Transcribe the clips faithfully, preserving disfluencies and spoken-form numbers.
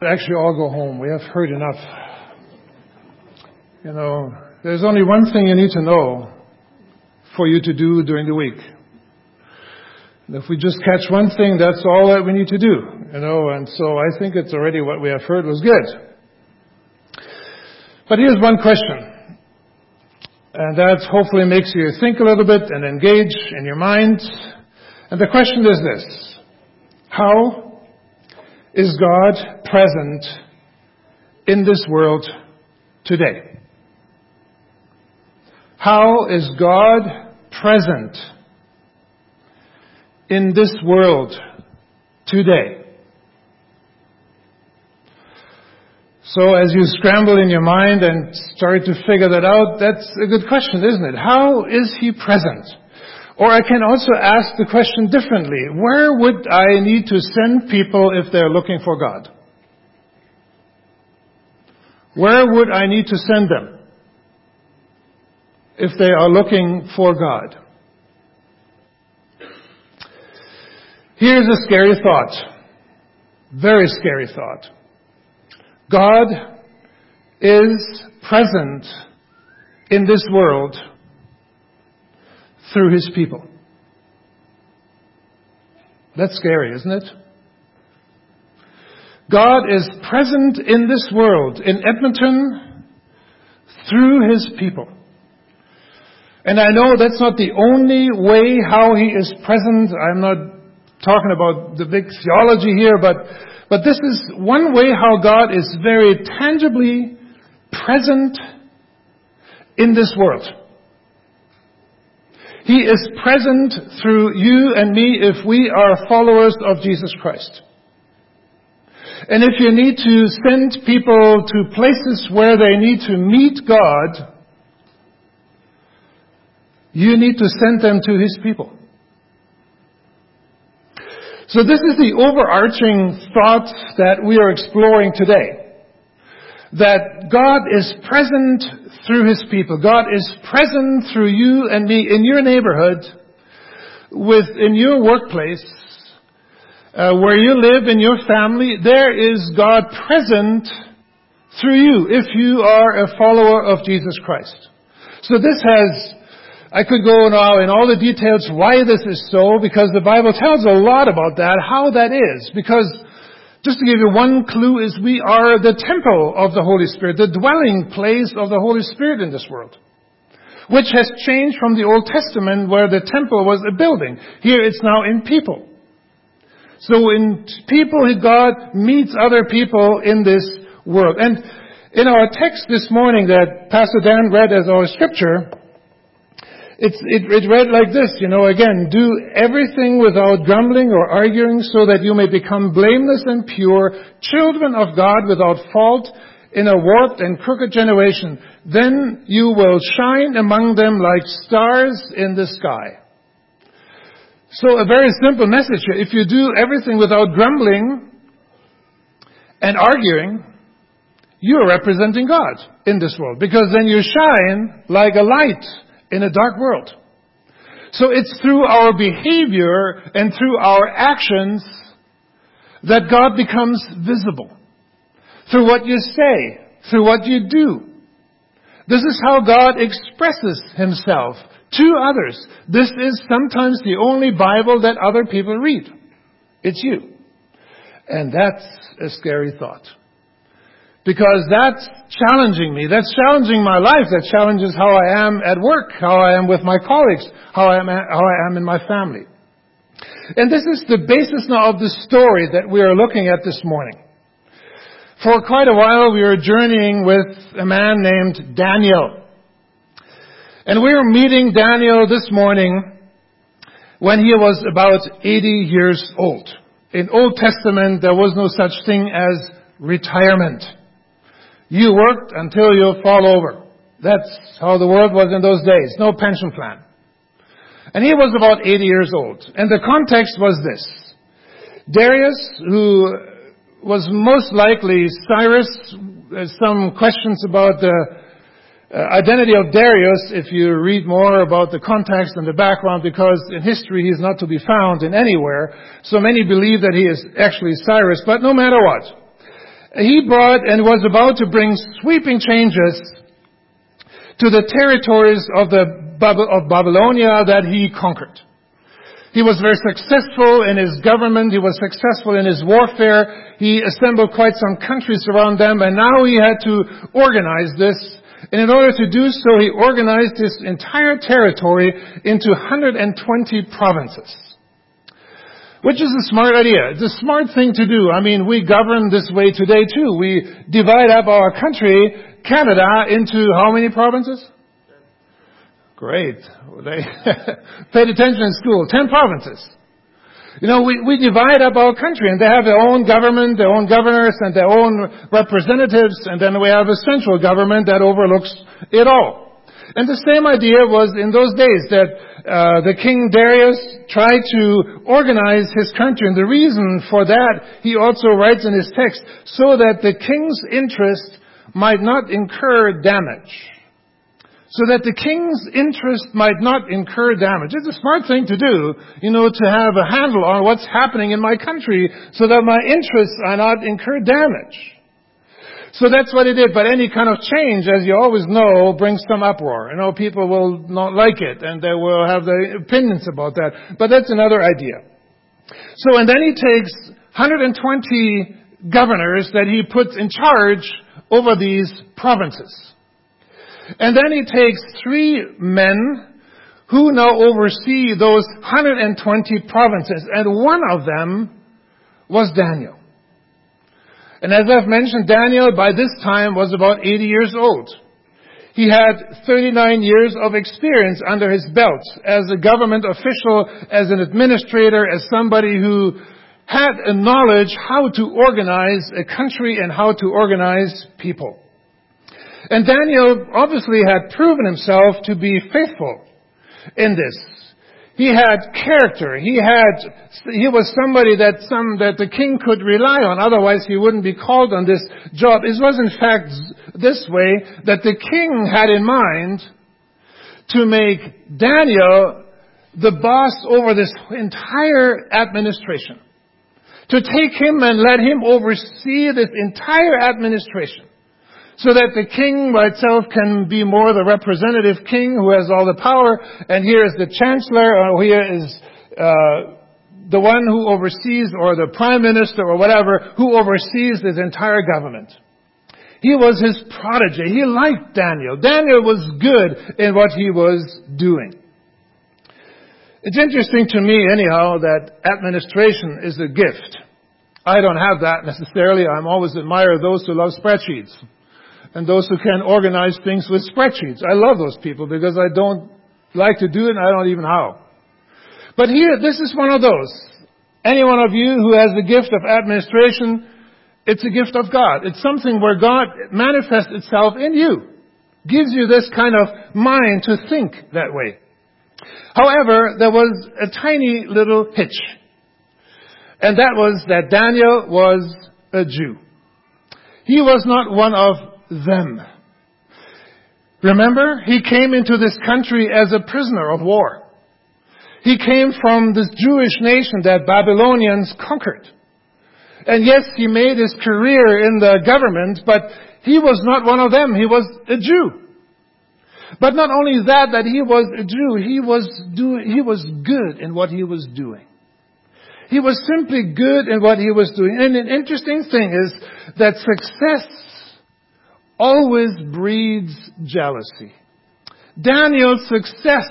Actually, all go home. We have heard enough. You know, there's only one thing you need to know for you to do during the week. And if we just catch one thing, that's all that we need to do. You know, and so I think it's already what we have heard was good. But here's one question. And that hopefully makes you think a little bit and engage in your mind. And the question is this: how is God present in this world today? How is God present in this world today? So as you scramble in your mind and start to figure that out, that's a good question, isn't it? How is He present? Or I can also ask the question differently. Where would I need to send people if they're looking for God? Where would I need to send them if they are looking for God? Here's a scary thought. Very scary thought. God is present in this world through His people. That's scary, isn't it? God is present in this world, in Edmonton, through His people. And I know that's not the only way how He is present. I'm not talking about the big theology here, but, but this is one way how God is very tangibly present in this world. He is present through you and me if we are followers of Jesus Christ. And if you need to send people to places where they need to meet God, you need to send them to His people. So this is the overarching thought that we are exploring today. That God is present through His people. God is present through you and me in your neighborhood, within your workplace, uh, where you live, in your family. There is God present through you if you are a follower of Jesus Christ. So this has, I could go now in all the details why this is so, because the Bible tells a lot about that, how that is. Because just to give you one clue is we are the temple of the Holy Spirit, the dwelling place of the Holy Spirit in this world, which has changed from the Old Testament where the temple was a building. Here it's now in people. So in people, God meets other people in this world. And in our text this morning that Pastor Dan read as our scripture, It's, it, it read like this, you know, again, do everything without grumbling or arguing so that you may become blameless and pure, children of God without fault in a warped and crooked generation. Then you will shine among them like stars in the sky. So a very simple message here. If you do everything without grumbling and arguing, you are representing God in this world, because then you shine like a light in a dark world. So it's through our behavior and through our actions that God becomes visible. Through what you say, through what you do. This is how God expresses Himself to others. This is sometimes the only Bible that other people read. It's you. And that's a scary thought. Because that's challenging me. That's challenging my life. That challenges how I am at work, how I am with my colleagues, how I am, how I am in my family. And this is the basis now of the story that we are looking at this morning. For quite a while we were journeying with a man named Daniel. And we were meeting Daniel this morning when he was about eighty years old. In Old Testament there was no such thing as retirement. You worked until you fall over. That's how the world was in those days. No pension plan. And he was about eighty years old. And the context was this. Darius, who was most likely Cyrus, there's some questions about the identity of Darius if you read more about the context and the background, because in history he's not to be found in anywhere. So many believe that he is actually Cyrus, but no matter what. he brought and was about to bring sweeping changes to the territories of the of Babylonia that he conquered. He was very successful in his government. He was successful in his warfare. He assembled quite some countries around them, and now he had to organize this. And in order to do so, he organized this entire territory into one hundred twenty provinces. Which is a smart idea. It's a smart thing to do. I mean, we govern this way today too. We divide up our country, Canada, into how many provinces? Great. They paid attention in school. Ten provinces. You know, we, we divide up our country, and they have their own government, their own governors, and their own representatives, and then we have a central government that overlooks it all. And the same idea was in those days that uh, the King Darius tried to organize his country. And the reason for that, he also writes in his text, so that the king's interest might not incur damage. So that the king's interest might not incur damage. It's a smart thing to do, you know, to have a handle on what's happening in my country so that my interests are not incur damage. So that's what he did. But any kind of change, as you always know, brings some uproar. You know, people will not like it, and they will have their opinions about that. But that's another idea. So, and then he takes one hundred twenty governors that he puts in charge over these provinces. And then he takes three men who now oversee those one hundred twenty provinces. And one of them was Daniel. And as I've mentioned, Daniel by this time was about eighty years old. He had thirty-nine years of experience under his belt as a government official, as an administrator, as somebody who had a knowledge how to organize a country and how to organize people. And Daniel obviously had proven himself to be faithful in this. He had character. He had, he was somebody that some, that the king could rely on. Otherwise he wouldn't be called on this job. It was in fact this way that the king had in mind to make Daniel the boss over this entire administration. To take him and let him oversee this entire administration. So that the king by itself can be more the representative king who has all the power. And here is the chancellor, or here is uh, the one who oversees, or the prime minister or whatever, who oversees this entire government. He was his protege. He liked Daniel. Daniel was good in what he was doing. It's interesting to me anyhow that administration is a gift. I don't have that necessarily. I'm always admire those who love spreadsheets. And those who can organize things with spreadsheets. I love those people because I don't like to do it and I don't even how. But here, this is one of those. Any one of you who has the gift of administration, it's a gift of God. It's something where God manifests itself in you. Gives you this kind of mind to think that way. However, there was a tiny little hitch. And that was that Daniel was a Jew. He was not one of them. Remember, he came into this country as a prisoner of war. He came from this Jewish nation that Babylonians conquered. And yes, he made his career in the government, but he was not one of them. He was a Jew. But not only that, that he was a Jew, he was do, he was good in what he was doing. He was simply good in what he was doing. And an interesting thing is that success always breeds jealousy. Daniel's success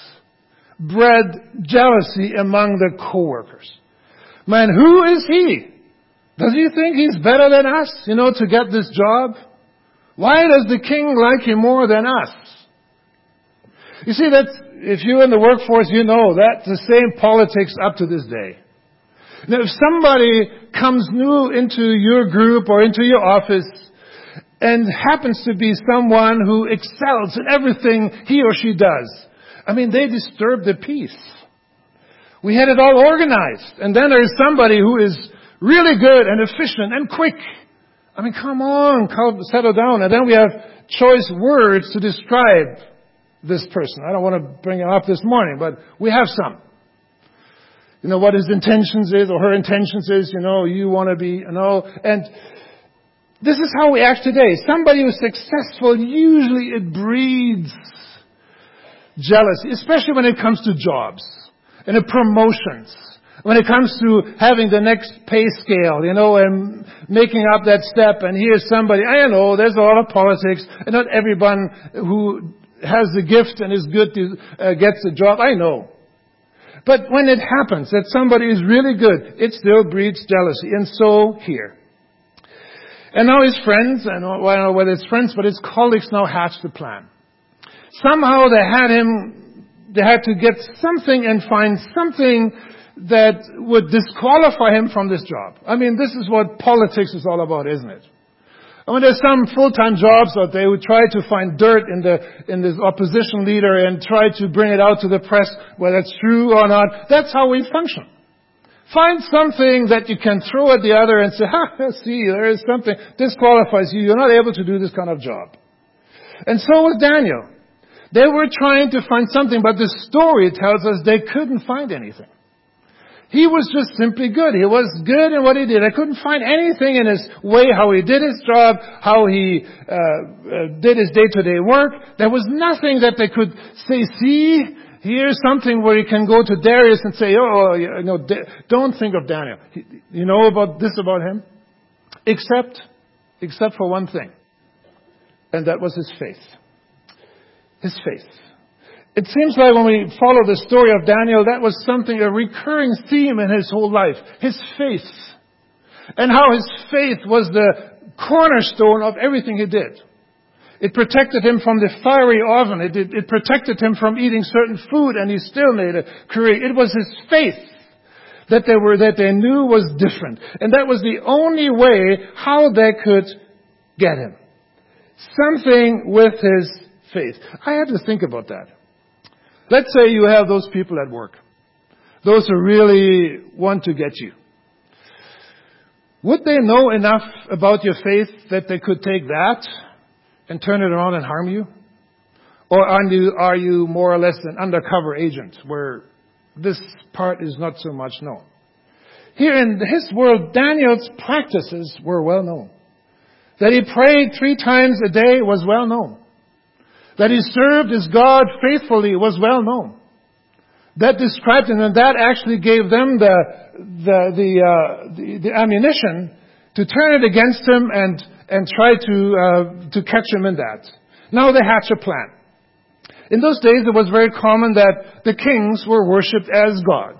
bred jealousy among the co-workers. Man, who is he? Does he think he's better than us, you know, to get this job? Why does the king like him more than us? You see, that's, if you're in the workforce, you know that's the same politics up to this day. Now, if somebody comes new into your group or into your office and happens to be someone who excels in everything he or she does, I mean, they disturb the peace. We had it all organized. And then there's somebody who is really good and efficient and quick. I mean, come on, settle down. And then we have choice words to describe this person. I don't want to bring it up this morning, but we have some. You know, what his intentions is or her intentions is, you know, you want to be, you know, and This is how we act today. Somebody who's successful, usually it breeds jealousy, especially when it comes to jobs and the promotions. When it comes to having the next pay scale, you know, and making up that step, and here's somebody, I know, there's a lot of politics, and not everyone who has the gift and is good to, uh, gets the job, I know. But when it happens that somebody is really good, it still breeds jealousy, and so here. And now his friends, and well, I don't know whether it's friends, but his colleagues now hatched the plan. Somehow they had him, they had to get something and find something that would disqualify him from this job. I mean, this is what politics is all about, isn't it? I mean, there's some full-time jobs out there who try to find dirt in the in the opposition leader and try to bring it out to the press, whether it's true or not. That's how we function. Find something that you can throw at the other and say, ha, see, there is something disqualifies you. You're not able to do this kind of job. And so was Daniel. They were trying to find something, but the story tells us they couldn't find anything. He was just simply good. He was good in what he did. I couldn't find anything in his way, how he did his job, how he uh, uh, did his day-to-day work. There was nothing that they could say, see, here's something where you can go to Darius and say, oh, you know, don't think of Daniel. You know about this about him? Except, except for one thing. And that was his faith. His faith. It seems like when we follow the story of Daniel, that was something, a recurring theme in his whole life. His faith. And how his faith was the cornerstone of everything he did. It protected him from the fiery oven. It, it, it protected him from eating certain food, and he still made a career. It was his faith that they were, that they knew was different. And that was the only way how they could get him. Something with his faith. I had to think about that. Let's say you have those people at work. Those who really want to get you. Would they know enough about your faith that they could take that and turn it around and harm you? Or are you, are you more or less an undercover agent where this part is not so much known? Here in his world, Daniel's practices were well known. That he prayed three times a day was well known. That he served his God faithfully was well known. That described him, and that actually gave them the the the, uh, the, the ammunition to turn it against him and and try to uh, to catch him in that. Now they hatch a plan. In those days, it was very common that the kings were worshipped as gods,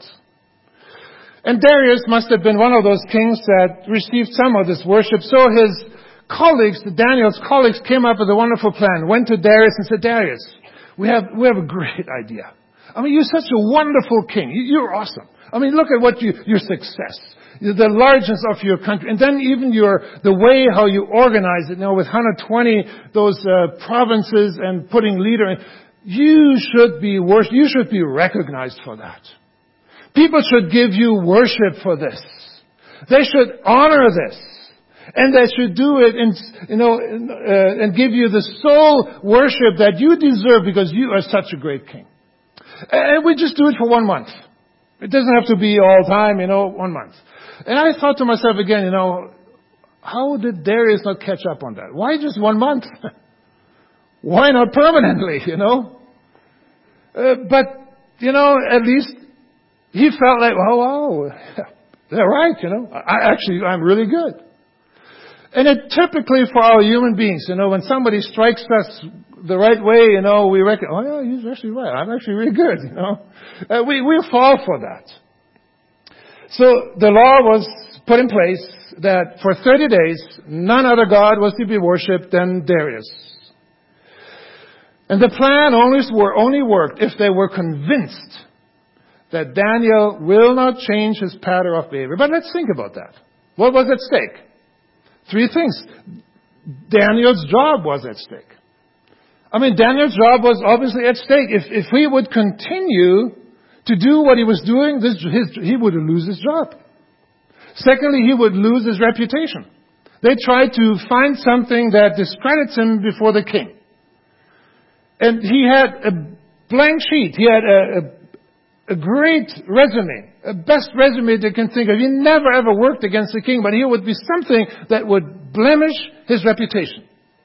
and Darius must have been one of those kings that received some of this worship. So his colleagues, Daniel's colleagues, came up with a wonderful plan, went to Darius and said, Darius, we have, we have a great idea. I mean, you're such a wonderful king. You're awesome. I mean, look at what you, your success, the largeness of your country, and then even your, the way how you organize it, you know, with one hundred twenty, those, uh, provinces and putting leader in. You should be worshipped. You should be recognized for that. People should give you worship for this. They should honor this. And they should do it in, you know, uh, and give you the soul worship that you deserve because you are such a great king. And we just do it for one month. It doesn't have to be all time, you know, one month. And I thought to myself again, you know, how did Darius not catch up on that? Why just one month? Why not permanently, you know? Uh, but, you know, at least he felt like, oh, oh, they're right, you know. I, actually, I'm really good. And it typically for our human beings, you know, when somebody strikes us the right way, you know, we reckon, oh yeah, he's actually right. I'm actually really good, you know. Uh, we, we fall for that. So the law was put in place that for thirty days, none other god was to be worshipped than Darius. And the plan only, only worked if they were convinced that Daniel will not change his pattern of behavior. But let's think about that. What was at stake? Three things. Daniel's job was at stake. I mean, Daniel's job was obviously at stake. If if he would continue to do what he was doing, this, his, he would lose his job. Secondly, he would lose his reputation. They tried to find something that discredits him before the king. And he had a blank sheet. He had a, a a great resume, a best resume they can think of. He never ever worked against the king, but here would be something that would blemish his reputation.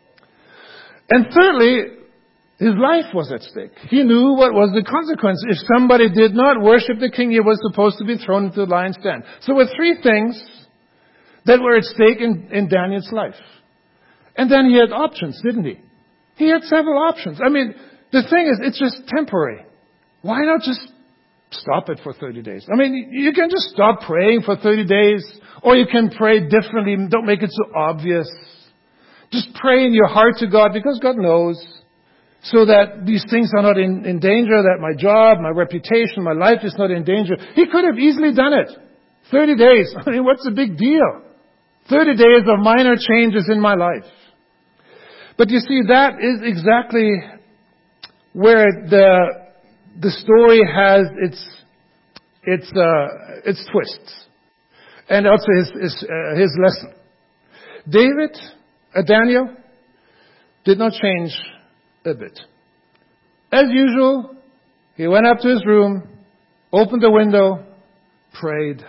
And thirdly, his life was at stake. He knew what was the consequence. If somebody did not worship the king, he was supposed to be thrown into the lion's den. So there were three things that were at stake in, in Daniel's life. And then he had options, didn't he? He had several options. I mean, the thing is, it's just temporary. Why not just stop it for thirty days? I mean, you can just stop praying for thirty days, or you can pray differently. Don't make it so obvious. Just pray in your heart to God, because God knows, so that these things are not in, in danger, that my job, my reputation, my life is not in danger. He could have easily done it. thirty days. I mean, what's the big deal? thirty days of minor changes in my life. But you see, that is exactly where the the story has its its uh, its twists, and also his his, uh, his lesson. David, uh, Daniel, did not change a bit. As usual, he went up to his room, opened the window, prayed,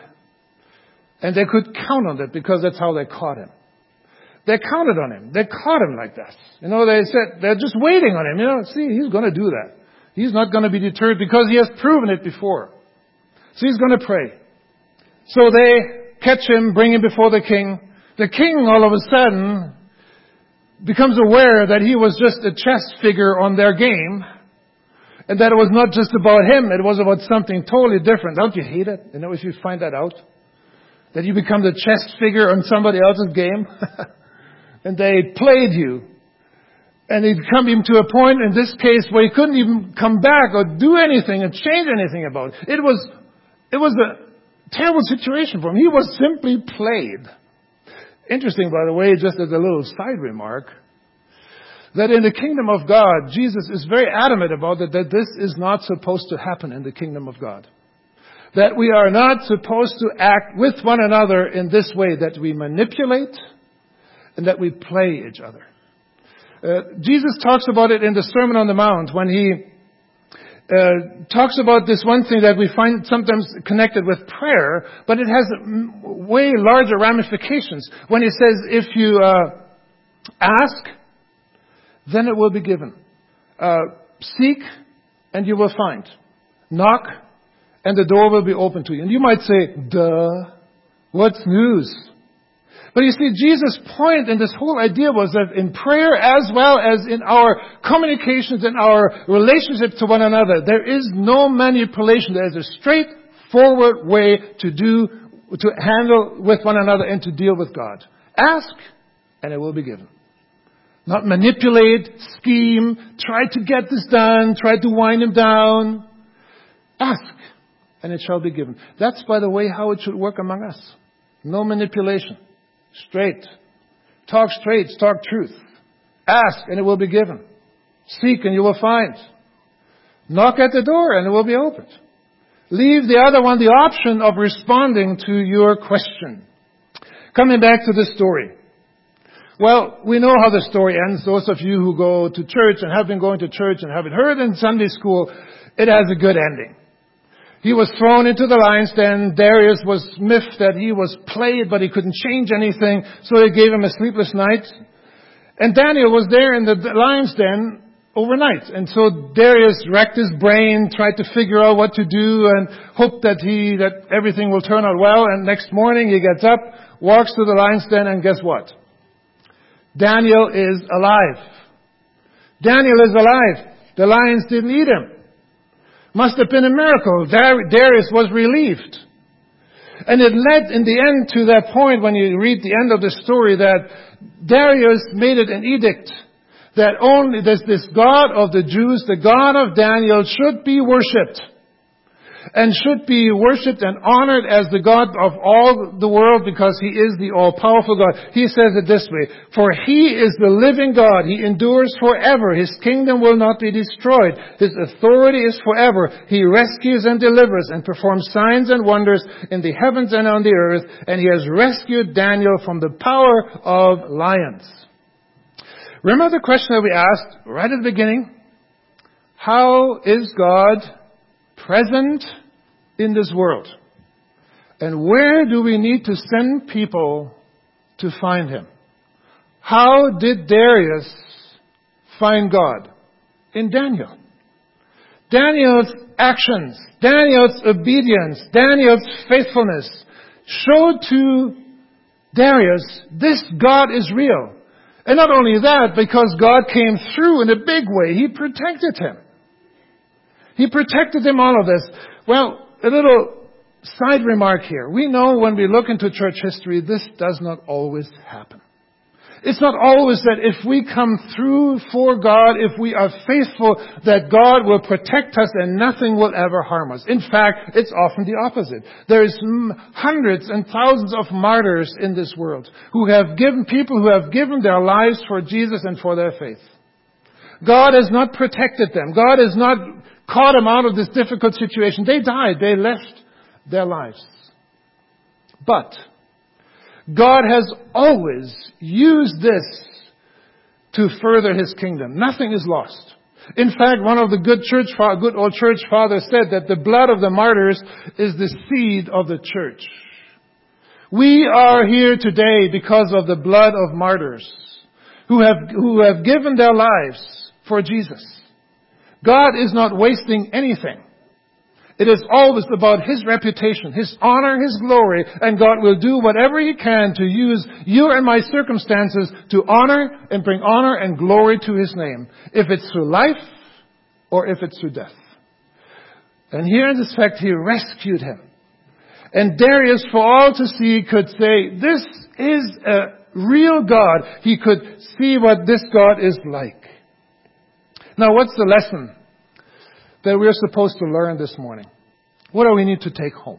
and they could count on that because that's how they caught him. They counted on him. They caught him like that. You know, they said, they're just waiting on him. You know, see, he's going to do that. He's not going to be deterred because he has proven it before. So he's going to pray. So they catch him, bring him before the king. The king, all of a sudden, becomes aware that he was just a chess figure on their game. And that it was not just about him. It was about something totally different. Don't you hate it? You know, if you find that out? That you become the chess figure on somebody else's game? And they played you. And he'd come even to a point in this case where he couldn't even come back or do anything and change anything about it. It was, it was a terrible situation for him. He was simply played. Interesting, by the way, just as a little side remark, that in the kingdom of God, Jesus is very adamant about it, that this is not supposed to happen in the kingdom of God. That we are not supposed to act with one another in this way, that we manipulate and that we play each other. Uh, Jesus talks about it in the Sermon on the Mount when he uh, talks about this one thing that we find sometimes connected with prayer, but it has way larger ramifications. When he says, if you uh, ask, then it will be given. Uh, seek, and you will find. Knock, and the door will be open to you. And you might say, duh, what's news? But you see, Jesus' point in this whole idea was that in prayer as well as in our communications and our relationship to one another, there is no manipulation. There is a straightforward way to do, to handle with one another and to deal with God. Ask, and it will be given. Not manipulate, scheme, try to get this done, try to wind him down. Ask, and it shall be given. That's, by the way, how it should work among us. No manipulation. Straight. Talk straight. Talk truth. Ask, and it will be given. Seek, and you will find. Knock at the door, and it will be opened. Leave the other one the option of responding to your question. Coming back to this story. Well, we know how the story ends. Those of you who go to church and have been going to church and have it heard in Sunday school, it has a good ending. He was thrown into the lion's den. Darius was miffed that he was played, but he couldn't change anything, so they gave him a sleepless night. And Daniel was there in the lion's den overnight. And so Darius racked his brain, tried to figure out what to do, and hoped that he that everything will turn out well. And next morning he gets up, walks to the lion's den, and guess what? Daniel is alive. Daniel is alive. The lions didn't eat him. Must have been a miracle. Darius was relieved. And it led in the end to that point when you read the end of the story that Darius made it an edict that only this, this God of the Jews, the God of Daniel, should be worshipped. And should be worshipped and honored as the God of all the world because He is the all-powerful God. He says it this way, for He is the living God. He endures forever. His kingdom will not be destroyed. His authority is forever. He rescues and delivers and performs signs and wonders in the heavens and on the earth. And He has rescued Daniel from the power of lions. Remember the question that we asked right at the beginning? How is God present in this world. And where do we need to send people to find Him? How did Darius find God? In Daniel. Daniel's actions, Daniel's obedience, Daniel's faithfulness showed to Darius, this God is real. And not only that, because God came through in a big way, He protected him. He protected him all of this. Well, a little side remark here. We know when we look into church history, this does not always happen. It's not always that if we come through for God, if we are faithful, that God will protect us and nothing will ever harm us. In fact, it's often the opposite. There's hundreds and thousands of martyrs in this world who have given, people who have given their lives for Jesus and for their faith. God has not protected them. God has not caught them out of this difficult situation. They died. They left their lives. But God has always used this to further His kingdom. Nothing is lost. In fact, one of the good church, good old church fathers said that the blood of the martyrs is the seed of the church. We are here today because of the blood of martyrs who have, who have given their lives for Jesus. God is not wasting anything. It is always about His reputation, His honor, His glory, and God will do whatever He can to use you and my circumstances to honor and bring honor and glory to His name, if it's through life or if it's through death. And here in this fact, He rescued him. And Darius, for all to see, could say, this is a real God. He could see what this God is like. Now, what's the lesson that we're supposed to learn this morning? What do we need to take home?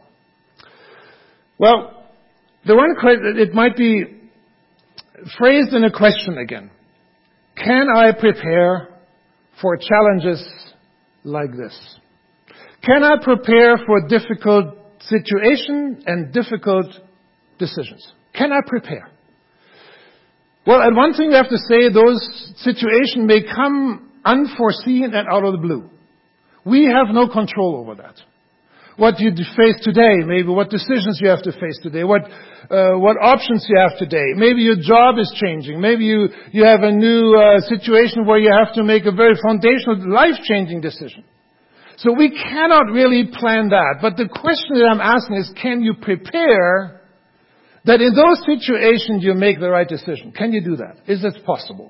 Well, the one question, it might be phrased in a question again. Can I prepare for challenges like this? Can I prepare for difficult situations and difficult decisions? Can I prepare? Well, and one thing we have to say, those situations may come unforeseen and out of the blue. We have no control over that. What you face today, maybe what decisions you have to face today, what uh, what options you have today. Maybe your job is changing. Maybe you, you have a new uh, situation where you have to make a very foundational, life-changing decision. So we cannot really plan that. But the question that I'm asking is, can you prepare that in those situations you make the right decision? Can you do that? Is it possible?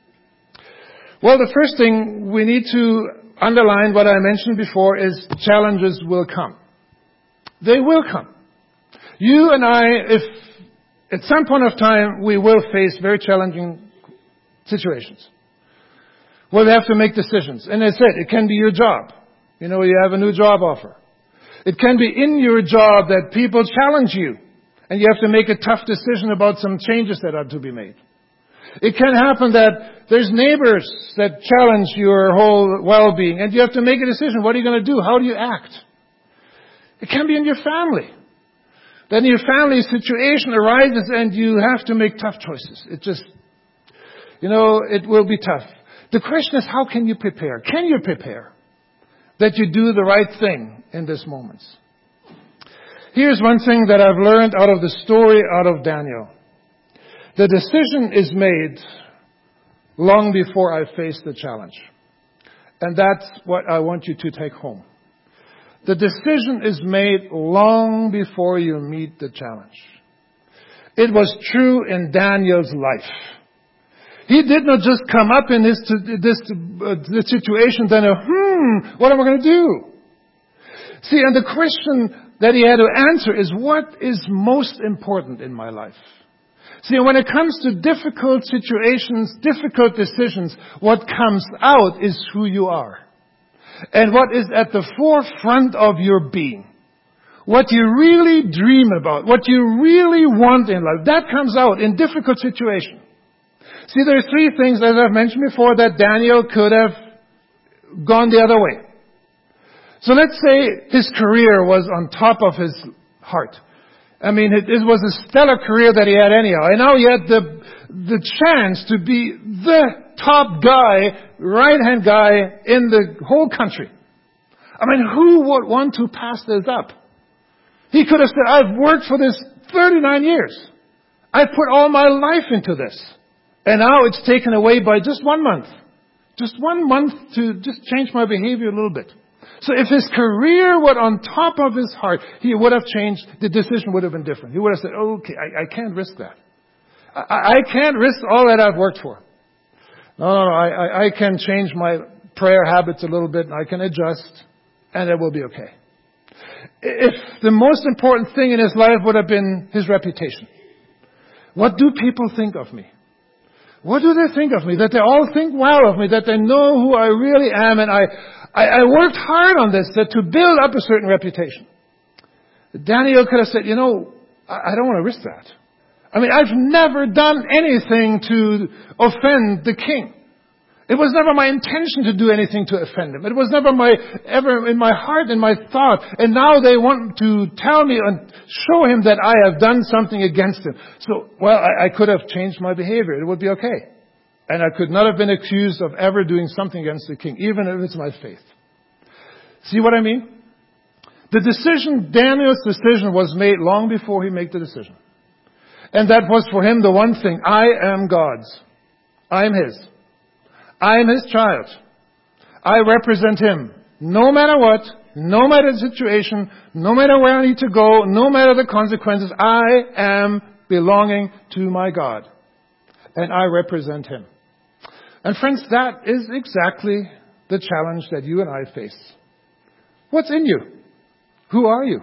Well, the first thing we need to underline what I mentioned before is challenges will come. They will come. You and I, if at some point of time we will face very challenging situations. Well, we have to make decisions. And as I said, it can be your job. You know, you have a new job offer. It can be in your job that people challenge you and you have to make a tough decision about some changes that are to be made. It can happen that there's neighbors that challenge your whole well-being and you have to make a decision. What are you going to do? How do you act? It can be in your family. Then your family situation arises and you have to make tough choices. It just, you know, it will be tough. The question is, how can you prepare? Can you prepare that you do the right thing in these moments? Here's one thing that I've learned out of the story out of Daniel. The decision is made long before I face the challenge. And that's what I want you to take home. The decision is made long before you meet the challenge. It was true in Daniel's life. He did not just come up in this, this, uh, this situation, then, uh, hmm, what am I going to do? See, and the question that he had to answer is, what is most important in my life? See, when it comes to difficult situations, difficult decisions, what comes out is who you are. And what is at the forefront of your being. What you really dream about, what you really want in life, that comes out in difficult situations. See, there are three things, as I've mentioned before, that Daniel could have gone the other way. So let's say his career was on top of his heart. I mean, it, it was a stellar career that he had anyhow. And now he had the, the chance to be the top guy, right-hand guy in the whole country. I mean, who would want to pass this up? He could have said, I've worked for this thirty-nine years. I put all my life into this. And now it's taken away by just one month. Just one month to just change my behavior a little bit. So if his career were on top of his heart, he would have changed, the decision would have been different. He would have said, okay, I, I can't risk that. I, I can't risk all that I've worked for. No, no, no, I, I, I can change my prayer habits a little bit and I can adjust and it will be okay. If the most important thing in his life would have been his reputation. What do people think of me? What do they think of me? That they all think well of me, that they know who I really am, and I, I, I worked hard on this that to build up a certain reputation. Daniel could have said, you know, I, I don't want to risk that. I mean, I've never done anything to offend the king. It was never my intention to do anything to offend him. It was never my, ever in my heart, in my thought. And now they want to tell me and show him that I have done something against him. So, well, I, I could have changed my behavior. It would be okay. And I could not have been accused of ever doing something against the king, even if it's my faith. See what I mean? The decision, Daniel's decision was made long before he made the decision. And that was for him the one thing. I am God's. I am His. I am His child. I represent Him. No matter what, no matter the situation, no matter where I need to go, no matter the consequences, I am belonging to my God. And I represent Him. And friends, that is exactly the challenge that you and I face. What's in you? Who are you?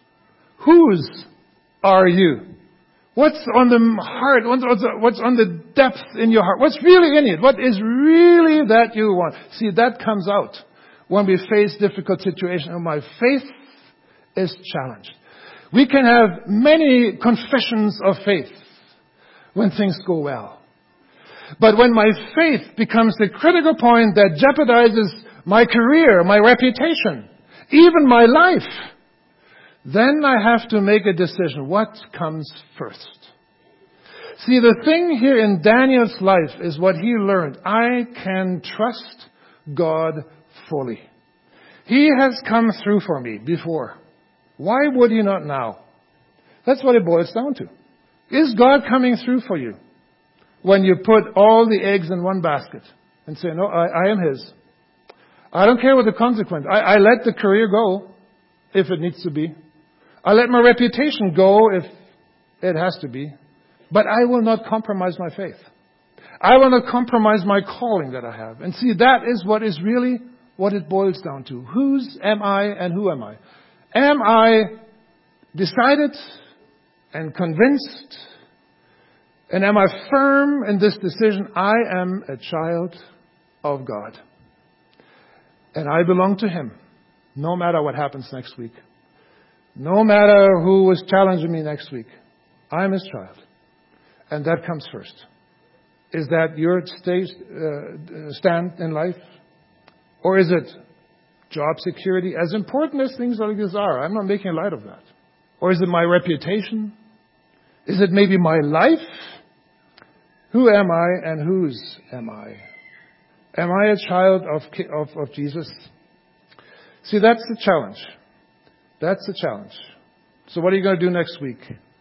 Whose are you? What's on the heart? What's on the depth in your heart? What's really in it? What is really that you want? See, that comes out when we face difficult situations and my faith is challenged. We can have many confessions of faith when things go well. But when my faith becomes the critical point that jeopardizes my career, my reputation, even my life, then I have to make a decision. What comes first? See, the thing here in Daniel's life is what he learned. I can trust God fully. He has come through for me before. Why would He not now? That's what it boils down to. Is God coming through for you when you put all the eggs in one basket and say, no, I, I am His. I don't care what the consequence. I, I let the career go if it needs to be. I let my reputation go if it has to be. But I will not compromise my faith. I will not compromise my calling that I have. And see, that is what is really what it boils down to. Whose am I and who am I? Am I decided and convinced? And am I firm in this decision? I am a child of God. And I belong to Him, no matter what happens next week. No matter who is challenging me next week. I'm His child. And that comes first. Is that your stage, uh, stand in life? Or is it job security? As important as things like this are, I'm not making light of that. Or is it my reputation? Is it maybe my life? Who am I and whose am I? Am I a child of, of, of Jesus? See, that's the challenge. That's the challenge. So what are you going to do next week?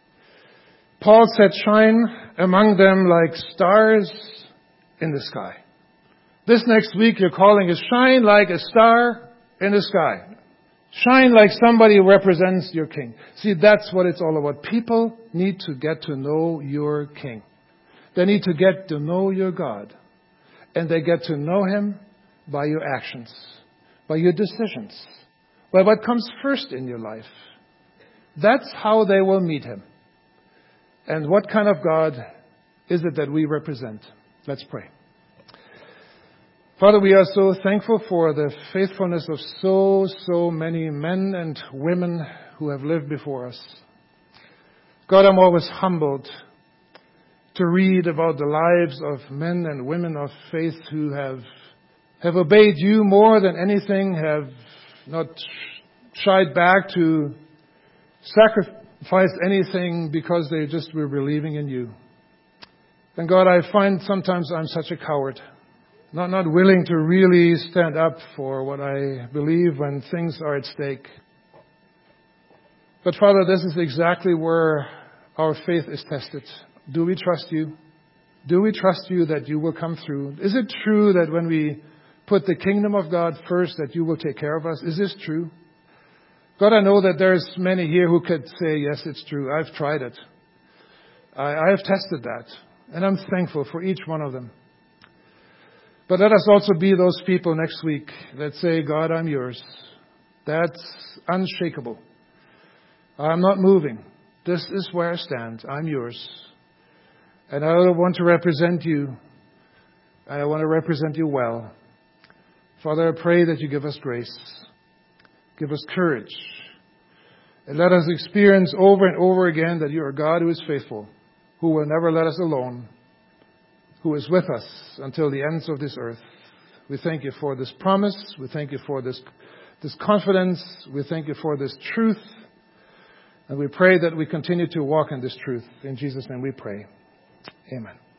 Paul said, shine among them like stars in the sky. This next week your calling is shine like a star in the sky. Shine like somebody who represents your King. See, that's what it's all about. People need to get to know your King. They need to get to know your God. And they get to know Him by your actions, by your decisions, by what comes first in your life. That's how they will meet Him. And what kind of God is it that we represent? Let's pray. Father, we are so thankful for the faithfulness of so, so many men and women who have lived before us. God, I'm always humbled to read about the lives of men and women of faith who have, have obeyed You more than anything, have not shied back to sacrifice anything because they just were believing in You. And God, I find sometimes I'm such a coward. Not, not willing to really stand up for what I believe when things are at stake. But Father, this is exactly where our faith is tested. Do we trust you? Do we trust you that you will come through? Is it true that when we put the kingdom of God first, that you will take care of us? Is this true? God, I know that there's many here who could say, yes, it's true. I've tried it. I, I have tested that. And I'm thankful for each one of them. But let us also be those people next week that say, God, I'm yours. That's unshakable. I'm not moving. This is where I stand. I'm yours. And I want to represent you. And I want to represent you well. Father, I pray that you give us grace. Give us courage. And let us experience over and over again that you are God who is faithful, who will never let us alone, who is with us until the ends of this earth. We thank you for this promise. We thank you for this, this confidence. We thank you for this truth. And we pray that we continue to walk in this truth. In Jesus' name we pray. Amen.